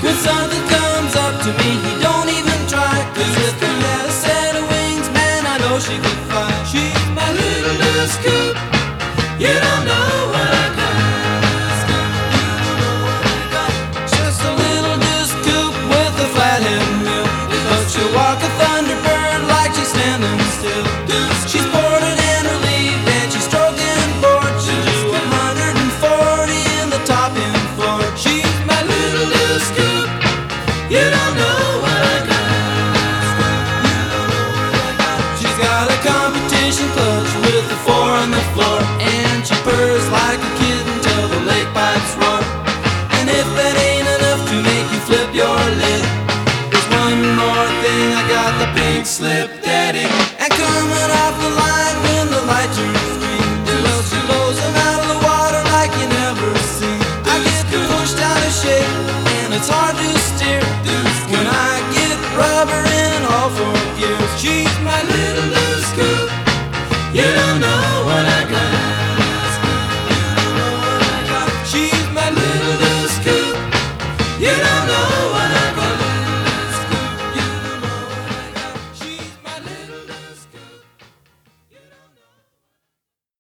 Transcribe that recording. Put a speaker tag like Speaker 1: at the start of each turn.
Speaker 1: When something comes up to me, he don't even try. 'Cause if I had a set of wings, man, I know she could fly. She's my little blue scoop. You don't know what I got. Just a little blue scoop with a flathead mill. But she'll walk a thunderbird like she's standing still. She's boarded and relieved and she's stroking board. She'll do 140 in the top end floor. She's my little blue scoop. You don't know what I got. She's got a competition clutch with the 4 on the floor. And she purrs like a kitten till the lake pipes roar. And if that ain't enough to make you flip your lid, there's one more thing, I got the pink slip daddy. And coming off the line when the light turns green, well, she blows them out of the water like you never seen. I get pushed out of shape and it's hard to steer when I get rubber in all 4 gears. She's my little